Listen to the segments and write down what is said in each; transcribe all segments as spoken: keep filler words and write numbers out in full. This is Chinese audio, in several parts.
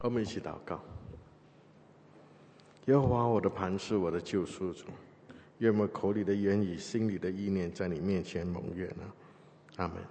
我们一起祷告。耶和华我的磐石，我的救赎主，愿我口里的言语、心里的意念在你面前蒙悦呢。阿们。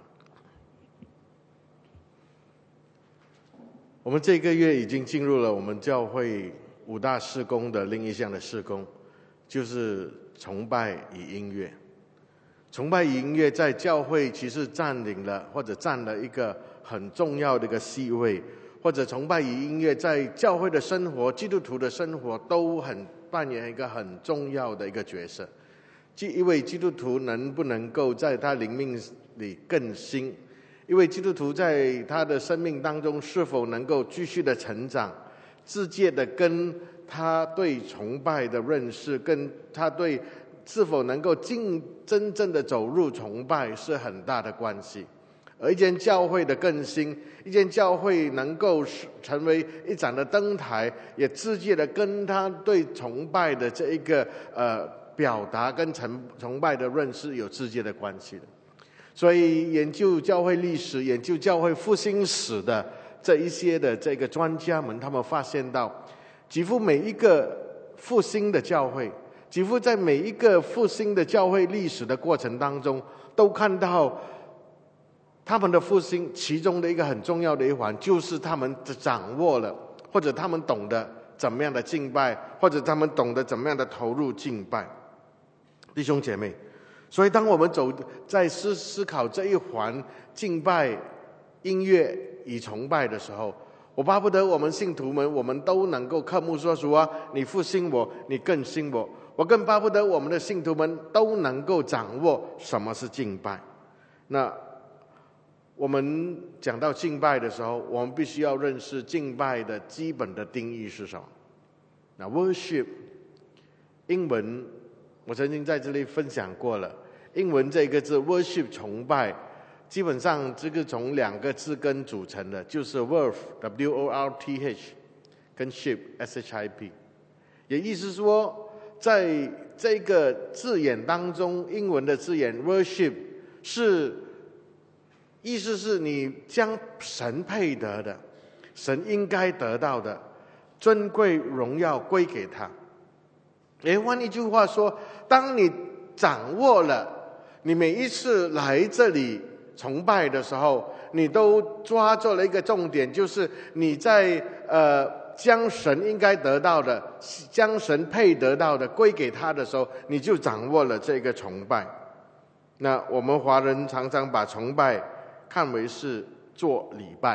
我们这个月已经进入了我们教会五大事工的另一项的事工，就是崇拜与音乐。崇拜与音乐在教会其实占领了或者占了一个很重要的一个席位，或者崇拜与音乐在教会的生活、基督徒的生活都很扮演一个很重要的一个角色。一位基督徒能不能够在他灵命里更新，一位基督徒在他的生命当中是否能够继续的成长，直接的跟他对崇拜的认识，跟他对是否能够进真正的走入崇拜是很大的关系。而一间教会的更新，一间教会能够成为一盏的灯台，也直接的跟他对崇拜的这一个呃表达跟崇崇拜的认识有直接的关系的。所以研究教会历史、研究教会复兴史的这一些的这个专家们，他们发现到，几乎每一个复兴的教会，几乎在每一个复兴的教会历史的过程当中，都看到他们的复兴其中的一个很重要的一环，就是他们掌握了，或者他们懂得怎么样的敬拜，或者他们懂得怎么样的投入敬拜。弟兄姐妹，所以当我们走在思思考这一环敬拜、音乐与崇拜的时候，我巴不得我们信徒们，我们都能够渴慕说，主啊，你复兴我，你更新我。我更巴不得我们的信徒们都能够掌握什么是敬拜。那我们讲到敬拜的时候，我们必须要认识敬拜的基本的定义是什么。那 worship 英文我曾经在这里分享过了，英文这个字 worship 崇拜，基本上这个从两个字根组成的，就是 worth W O R T H 跟 ship S H I P， 也意思说在这个字眼当中，英文的字眼 worship 是意思是你将神配得的、神应该得到的尊贵荣耀归给他。也换一句话说，当你掌握了，你每一次来这里崇拜的时候，你都抓住了一个重点，就是你在呃将神应该得到的、将神配得到的归给他的时候，你就掌握了这个崇拜。那我们华人常常把崇拜看为是做礼拜，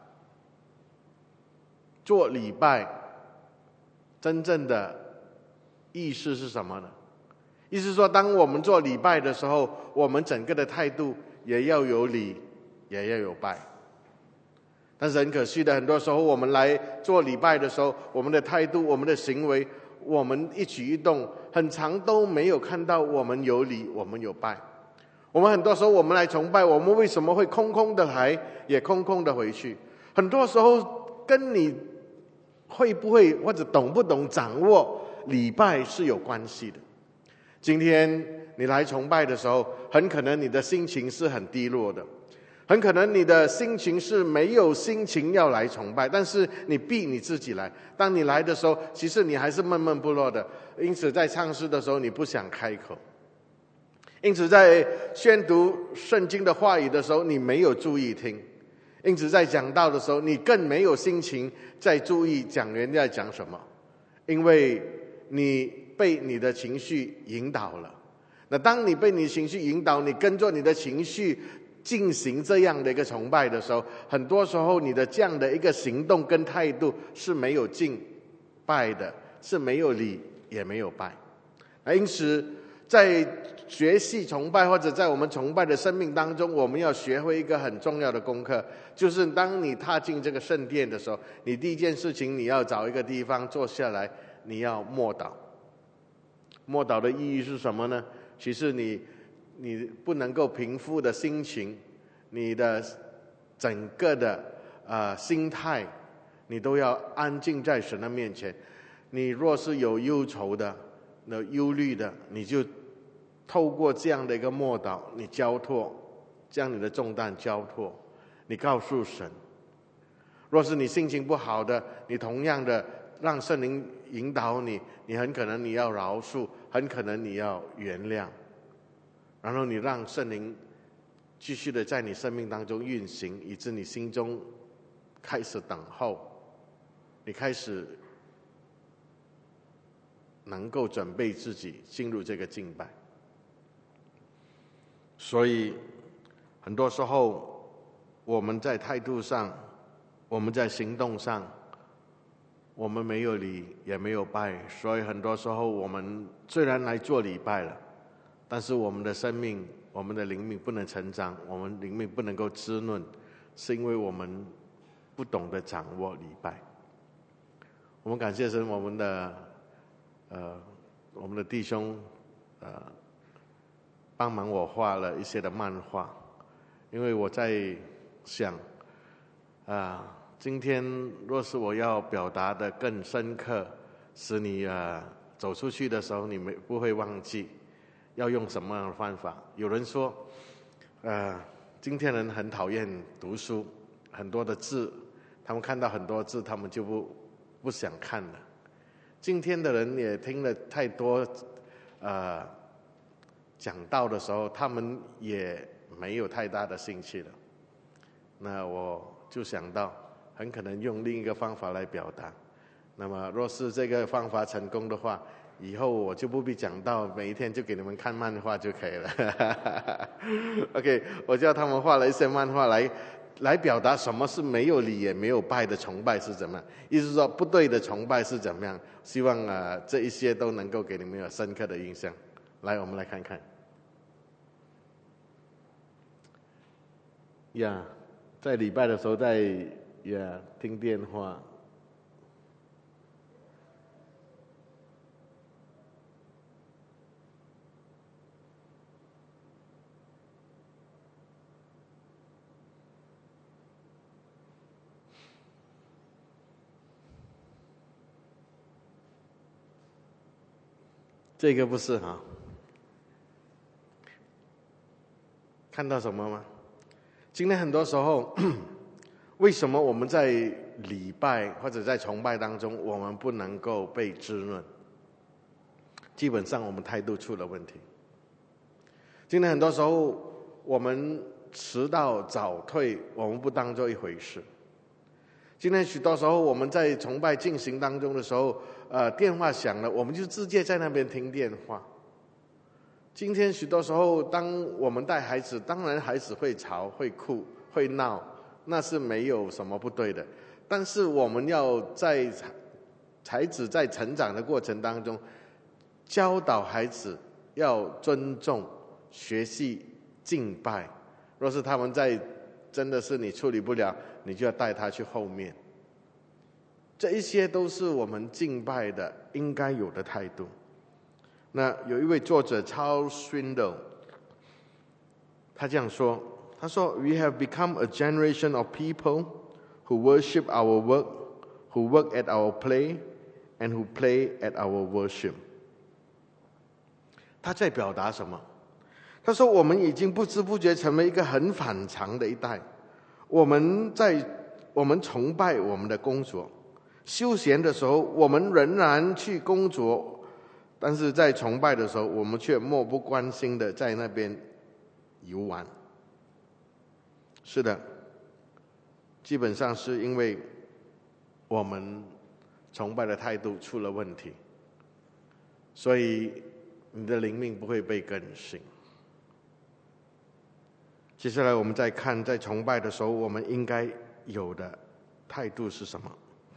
做礼拜真正的意思是什么呢？意思是说，当我们做礼拜的时候，我们整个的态度也要有礼，也要有拜。但是很可惜的，很多时候我们来做礼拜的时候，我们的态度、我们的行为、我们一举一动，很常都没有看到我们有礼，我们有拜。我们很多时候我们来崇拜，我们为什么会空空的来，也空空的回去？很多时候跟你会不会或者懂不懂掌握礼拜是有关系的。今天你来崇拜的时候，很可能你的心情是很低落的，很可能你的心情是没有心情要来崇拜，但是你逼你自己来。当你来的时候，其实你还是闷闷不乐的，因此在唱诗的时候你不想开口，因此在宣读圣经的话语的时候你没有注意听，因此在讲道的时候你更没有心情在注意讲员在讲什么，因为你被你的情绪引导了。那当你被你情绪引导，你跟着你的情绪进行这样的一个崇拜的时候，很多时候你的这样的一个行动跟态度是没有敬拜的，是没有礼也没有拜。因此在学习崇拜或者在我们崇拜的生命当中，我们要学会一个很重要的功课，就是当你踏进这个圣殿的时候，你第一件事情你要找一个地方坐下来，你要默祷。默祷的意义是什么呢？其实你你不能够平复的心情，你的整个的呃心态，你都要安静在神的面前。你若是有忧愁的、有忧虑的，你就透过这样的一个默祷，你交托，将你的重担交托，你告诉神。 若是你心情不好的，你同样的让圣灵引导你，你很可能你要饶恕，很可能你要原谅，然后你让圣灵继续的在你生命当中运行，以致你心中开始等候，你开始能够准备自己进入这个敬拜。所以很多时候我们在态度上，我们在行动上，我们没有礼也没有拜，所以很多时候我们虽然来做礼拜了，但是我们的生命，我们的灵命不能成长，我们灵命不能够滋润，是因为我们不懂得掌握礼拜。我们感谢神，我们的呃我们的弟兄呃帮忙我画了一些的漫画，因为我在想啊、呃，今天若是我要表达的更深刻，使你啊、呃、走出去的时候，你没不会忘记要用什么样的方法。有人说，呃，今天人很讨厌读书，很多的字，他们看到很多字，他们就不不想看了。今天的人也听了太多，呃，讲道的时候，他们也没有太大的兴趣了。那我就想到，很可能用另一个方法来表达。那么，若是这个方法成功的话，以后我就不必讲道，每一天就给你们看漫画就可以了。OK， 我叫他们画了一些漫画来来表达什么是没有礼也没有拜的崇拜是怎么样，意思是说不对的崇拜是怎么样。希望啊、呃、这一些都能够给你们有深刻的印象。来，我们来看看。呀、yeah, 在礼拜的时候在呀、yeah, 听电话。这个不是哈，看到什么吗？今天很多时候，为什么我们在礼拜或者在崇拜当中，我们不能够被滋润？基本上我们态度出了问题。今天很多时候，我们迟到早退，我们不当做一回事。今天许多时候我们在崇拜进行当中的时候，呃，电话响了，我们就直接在那边听电话。今天许多时候，当我们带孩子，当然孩子会吵、会哭、会闹，那是没有什么不对的。但是我们要在孩子在成长的过程当中，教导孩子要尊重、学习敬拜。若是他们在真的是你处理不了，你就要带他去后面。这一些都是我们敬拜的应该有的态度。那有一位作者 Charles Swindoll， 他这样说，他说 We have become a generation of people who worship our work, who work at our play, and who play at our worship。 他在表达什么？他说我们已经不知不觉成为一个很反常的一代。我们在我们崇拜我们的工作，休闲的时候我们仍然去工作，但是在崇拜的时候我们却漠不关心的在那边游玩。是的，基本上是因为我们崇拜的态度出了问题，所以你的灵命不会被更新。接下来我们再看，在崇拜的时候我们应该有的态度是什么。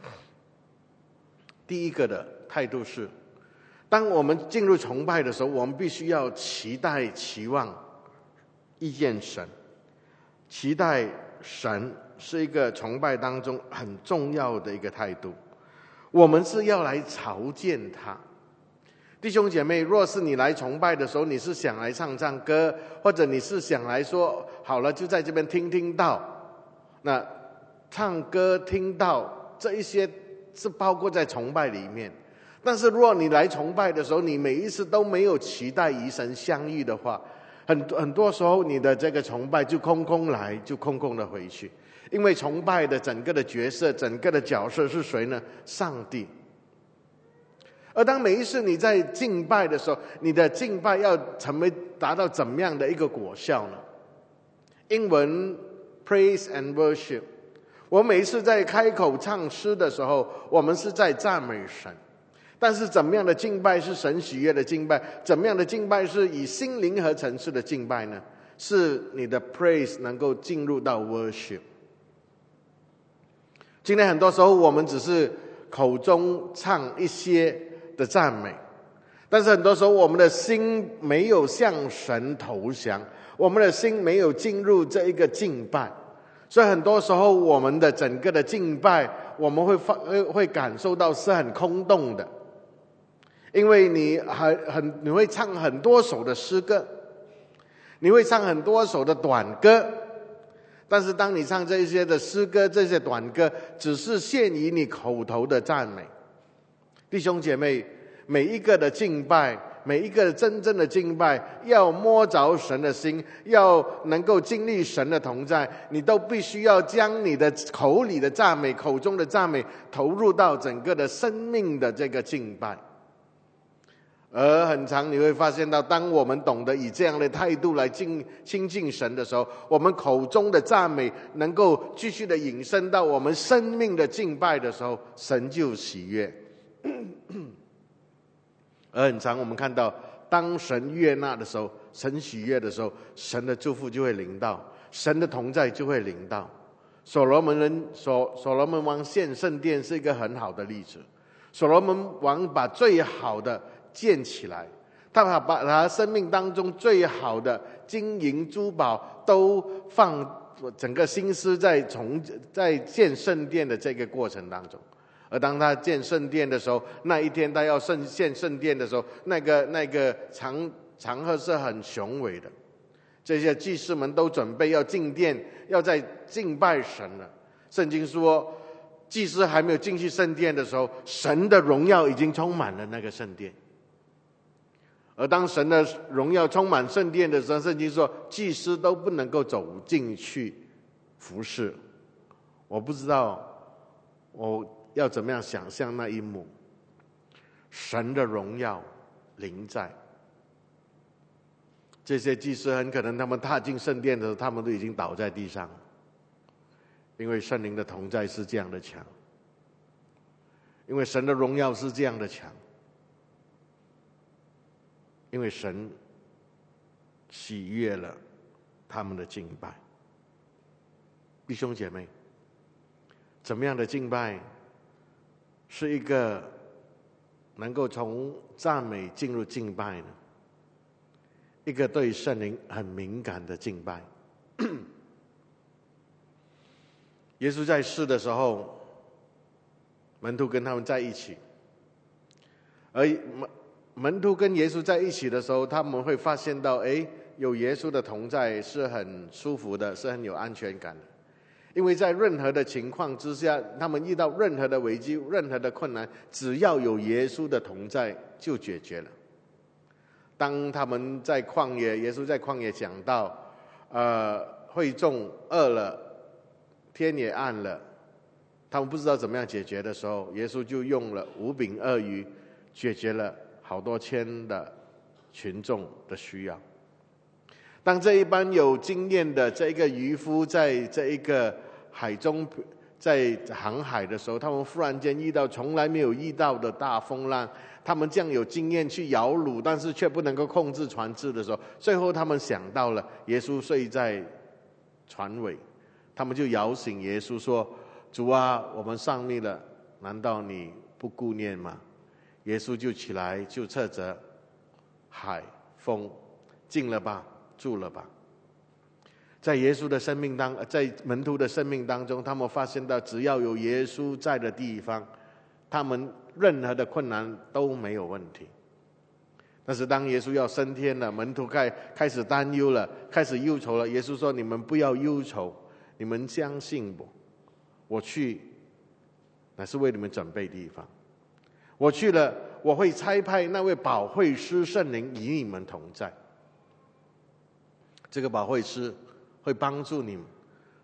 第一个的态度是，当我们进入崇拜的时候，我们必须要期待、期望遇见神。期待神是一个崇拜当中很重要的一个态度。我们是要来朝见他。弟兄姐妹，若是你来崇拜的时候，你是想来唱唱歌，或者你是想来说好了就在这边听听道，那唱歌听道这一些是包括在崇拜里面。但是如果你来崇拜的时候，你每一次都没有期待与神相遇的话，很很多时候你的这个崇拜就空空来，就空空的回去。 因为崇拜的整个的角色，整个的角色是谁呢？上帝。而当每一次你在敬拜的时候，你的敬拜要成为达到怎么样的一个果效呢？英文 praise and worship， 我每一次在开口唱诗的时候，我们是在赞美神。但是怎么样的敬拜是神喜悦的敬拜？怎么样的敬拜是以心灵和层次的敬拜呢？是你的 praise 能够进入到 worship。今天很多时候我们只是口中唱一些的赞美，但是很多时候我们的心没有向神投降，我们的心没有进入这一个敬拜，所以很多时候我们的整个的敬拜，我们会会会感受到是很空洞的，因为你很很你会唱很多首的诗歌，你会唱很多首的短歌，但是当你唱这些的诗歌，这些短歌只是限于你口头的赞美。弟兄姐妹，每一个的敬拜，每一个真正的敬拜，要摸着神的心，要能够经历神的同在，你都必须要将你的口里的赞美，口中的赞美投入到整个的生命的这个敬拜。而很常你会发现到，当我们懂得以这样的态度来亲亲近神的时候，我们口中的赞美能够继续的引申到我们生命的敬拜的时候，神就喜悦。而很常我们看到，当神悦纳的时候，神喜悦的时候，神的祝福就会临到，神的同在就会临到。所罗门人所所罗门王献圣殿是一个很好的例子。所罗门王把最好的建起来，他把把他生命当中最好的金银珠宝都放整个心思在重在建圣殿的这个过程当中。而当他建圣殿的时候，那一天他要圣建圣殿的时候，那个那个场场合是很雄伟的，这些祭司们都准备要进殿，要在敬拜神了。圣经说，祭司还没有进去圣殿的时候，神的荣耀已经充满了那个圣殿。而当神的荣耀充满圣殿的时候，圣经说祭司都不能够走进去服侍。我不知道我要怎么样想象那一幕，神的荣耀临在，这些祭司很可能他们踏进圣殿的时候，他们都已经倒在地上，因为圣灵的同在是这样的强，因为神的荣耀是这样的强，因为神喜悦了他们的敬拜。弟兄姐妹，怎么样的敬拜是一个能够从赞美进入敬拜呢？一个对圣灵很敏感的敬拜。耶稣在世的时候，门徒跟他们在一起，而门门徒跟耶稣在一起的时候，他们会发现到，哎，有耶稣的同在是很舒服的，是很有安全感的。因为在任何的情况之下，他们遇到任何的危机、任何的困难，只要有耶稣的同在就解决了。当他们在旷野，耶稣在旷野讲到，呃，会众饿了，天也暗了，他们不知道怎么样解决的时候，耶稣就用了五饼二鱼，解决了好多千的群众的需要。当这一班有经验的这一个渔夫在这一个海中在航海的时候，他们忽然间遇到从来没有遇到的大风浪，他们这样有经验去摇橹，但是却不能够控制船只的时候，最后他们想到了耶稣睡在船尾，他们就摇醒耶稣说，主啊，我们丧命了，难道你不顾念吗？耶稣就起来，就斥责海风，静了吧，住了吧。在耶稣的生命当在门徒的生命当中，他们发现到只要有耶稣在的地方，他们任何的困难都没有问题。但是当耶稣要升天了，门徒开开始担忧了，开始忧愁了。耶稣说，你们不要忧愁，你们相信我，我去乃是为你们准备地方，我去了，我会差派那位保惠师圣灵与你们同在。这个保惠师会帮助你们，会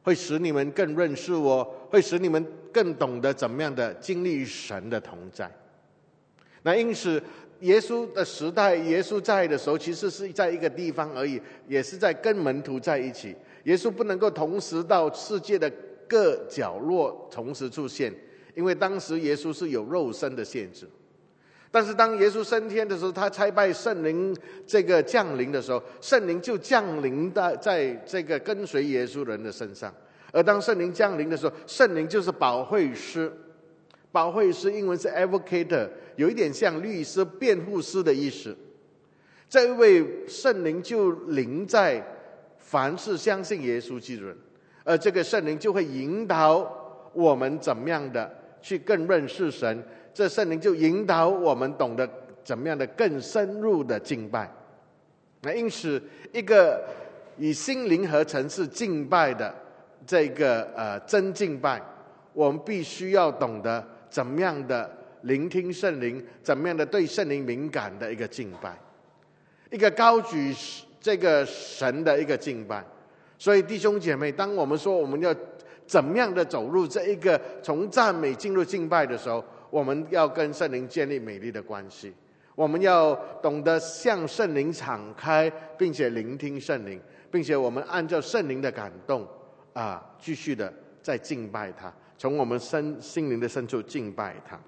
会使你们更认识我，会使你们更懂得怎么样的经历神的同在。那因此耶稣的时代，耶稣在的时候其实是在一个地方而已，也是在跟门徒在一起。耶稣不能够同时到世界的各角落同时出现，因为当时耶稣是有肉身的限制。但是当耶稣升天的时候，他差派圣灵这个降临的时候，圣灵就降临在在这个跟随耶稣人的身上。而当圣灵降临的时候，圣灵就是保惠师，保惠师英文是 advocate， 有一点像律师、辩护师的意思。这一位圣灵就临在凡是相信耶稣基督人，而这个圣灵就会引导我们怎么样的去更认识神。这圣灵就引导我们懂得怎么样的更深入的敬拜。那因此，一个以心灵合成是敬拜的这个呃真敬拜，我们必须要懂得怎么样的聆听圣灵，怎么样的对圣灵敏感的一个敬拜，一个高举这个神的一个敬拜。所以弟兄姐妹，当我们说我们要怎么样的走入这一个从赞美进入敬拜的时候，我们要跟圣灵建立美丽的关系，我们要懂得向圣灵敞开，并且聆听圣灵，并且我们按照圣灵的感动啊，继续的在敬拜他，从我们身心灵的深处敬拜他。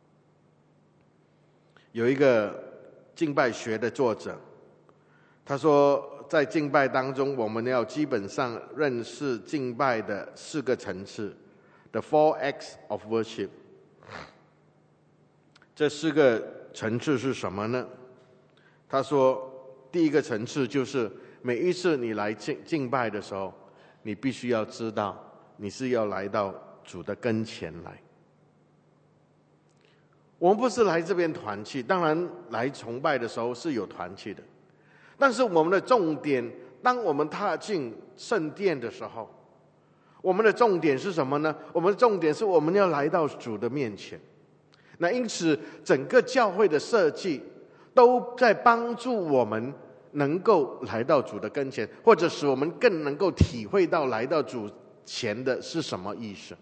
有一个敬拜学的作者，他说在敬拜当中，我们要基本上认识敬拜的四个层次 The four acts of worship。这四个层次是什么呢？他说第一个层次就是每一次你来敬敬拜的时候，你必须要知道你是要来到主的跟前来。我们不是来这边团契，当然来崇拜的时候是有团契的，但是我们的重点，当我们踏进圣殿的时候，我们的重点是什么呢？我们的重点是我们要来到主的面前。那因此整个教会的设计都在帮助我们能够来到主的跟前，或者使我们更能够体会到来到主前的是什么意思。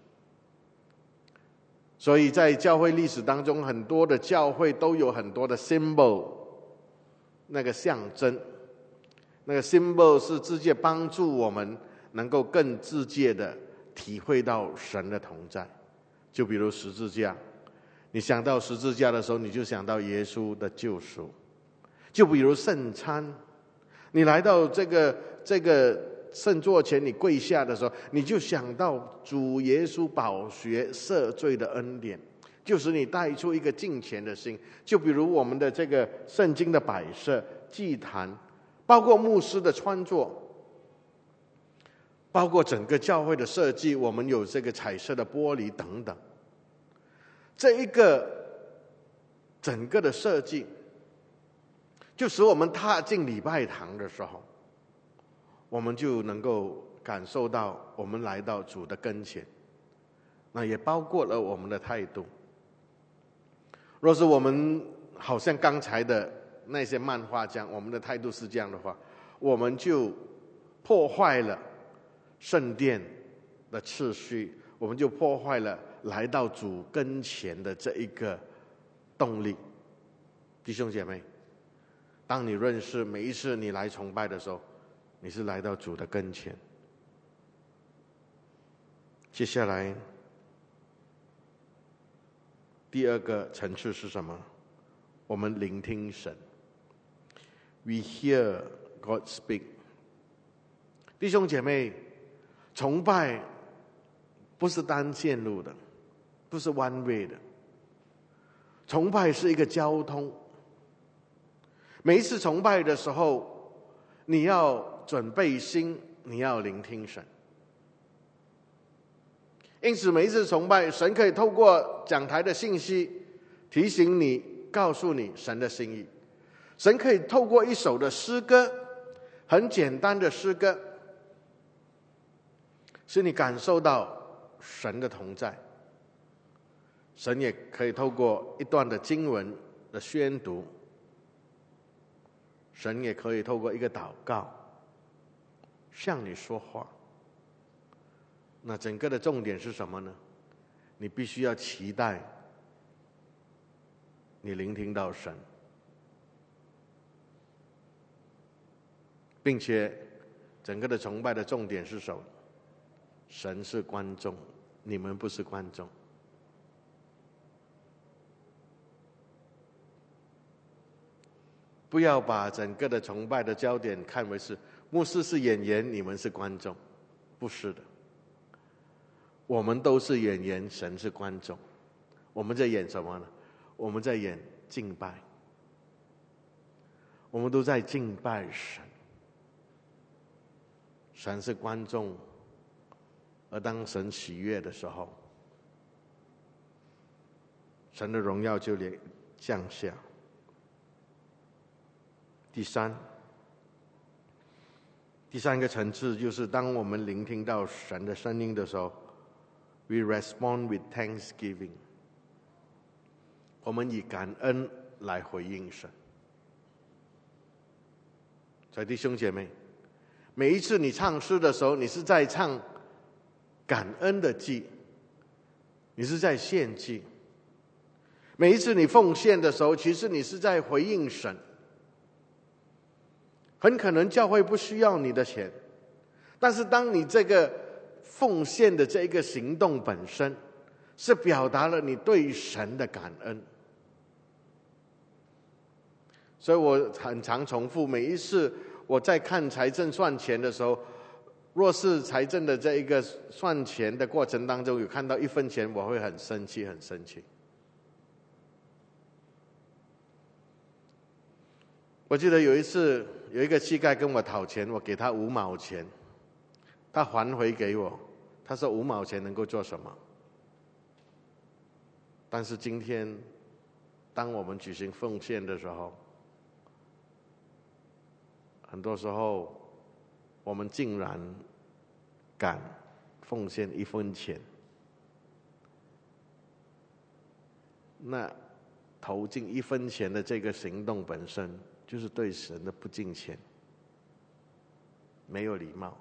所以在教会历史当中，很多的教会都有很多的 symbol， 那个象征，那个 symbol 是直接帮助我们能够更直接的体会到神的同在。就比如十字架，你想到十字架的时候，你就想到耶稣的救赎。就比如圣餐，你来到这个这个圣座前，你跪下的时候，你就想到主耶稣宝血赦罪的恩典，就使你带出一个敬虔的心。就比如我们的这个圣经的摆设、祭坛，包括牧师的穿着，包括整个教会的设计，我们有这个彩色的玻璃等等。这一个整个的设计，就使我们踏进礼拜堂的时候，我们就能够感受到我们来到主的跟前。那也包括了我们的态度。若是我们好像刚才的那些漫画这样，我们的态度是这样的话，我们就破坏了圣殿的秩序，我们就破坏了来到主跟前的这一个动力。弟兄姐妹，当你认识每一次你来崇拜的时候，你是来到主的跟前。接下来第二个层次是什么？我们聆听神。 We hear God speak。 弟兄姐妹，崇拜不是单线路的，不是 one way 的，崇拜是一个交通。每一次崇拜的时候，你要准备心，你要聆听神。因此每一次崇拜，神可以透过讲台的信息提醒你，告诉你神的心意。神可以透过一首的诗歌，很简单的诗歌，使你感受到神的同在。神也可以透过一段的经文的宣读，神也可以透过一个祷告向你说话。 那整个的重点是什么呢？你必须要期待你聆听到神，并且整个的崇拜的重点是什么？神是观众，你们不是观众。不要把整个的崇拜的焦点看为是牧师是演员，你们是观众，不是的。我们都是演员，神是观众。我们在演什么呢？我们在演敬拜，我们都在敬拜神。神是观众，而当神喜悦的时候，神的荣耀就降下。第三，第三个层次就是当我们聆听到神的声音的时候， we respond with thanksgiving， 我们以感恩来回应神。所以弟兄姐妹，每一次你唱诗的时候，你是在唱感恩的祭，你是在献祭。每一次你奉献的时候，其实你是在回应神。很可能教会不需要你的钱，但是当你这个奉献的这一个行动本身是表达了你对神的感恩。所以我很常重复，每一次我在看财政算钱的时候，若是财政的这一个算钱的过程当中有看到一分钱，我会很生气很生气。我记得有一次有一个乞丐跟我讨钱，我给他五毛钱，他还回给我，他说五毛钱能够做什么？但是今天当我们举行奉献的时候，很多时候我们竟然敢奉献一分钱，那投进一分钱的这个行动本身就是对神的不敬虔，没有礼貌。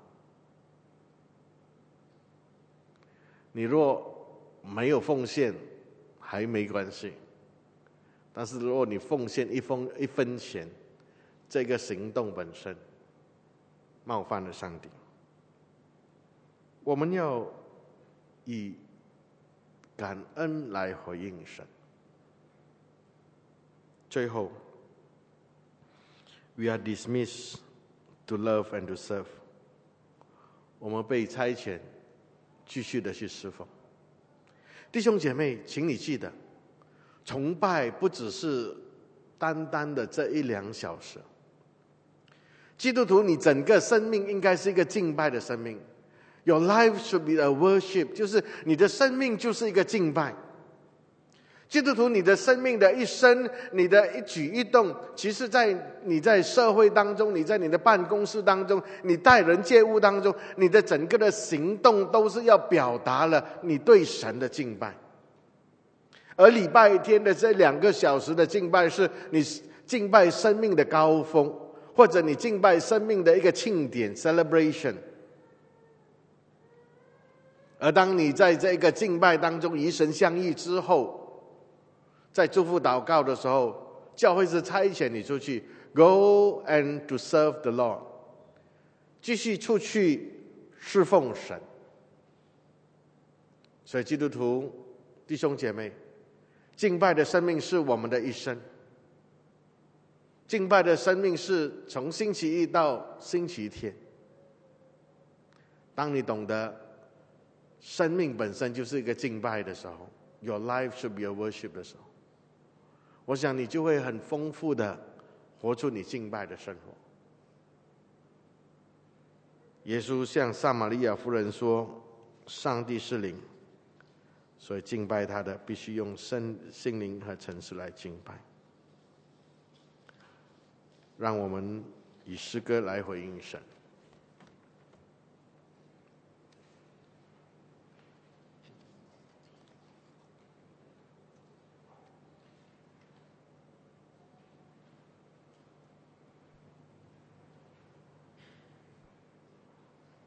你若没有奉献还没关系，但是如果你奉献一分一分钱，这个行动本身冒犯了上帝。我们要以感恩来回应神。最后 We are dismissed to love and to serve。 我们被差遣继续的去侍奉。弟兄姐妹，请你记得，崇拜不只是单单的这一两小时。基督徒，你整个生命应该是一个敬拜的生命。Your life should be a worship， 就是你的生命就是一个敬拜。基督徒，你的生命的一生，你的一举一动，其实在你在社会当中，你在你的办公室当中，你待人接物当中，你的整个的行动都是要表达了你对神的敬拜。而礼拜天的这两个小时的敬拜，是你敬拜生命的高峰，或者你敬拜生命的一个庆典 celebration。 而当你在这个敬拜当中与神相遇之后，在祝福祷告的时候，教会是差遣你出去 Go and to serve the Lord， 继续出去侍奉神。所以基督徒弟兄姐妹，敬拜的生命是我们的一生。敬拜的生命是从星期一到星期天。当你懂得生命本身就是一个敬拜的时候， Your life should be a worship 的时候，我想你就会很丰富的活出你敬拜的生活。耶稣向撒玛利亚妇人说，上帝是灵，所以敬拜他的必须用身心灵和诚实来敬拜。让我们以诗歌来回应神。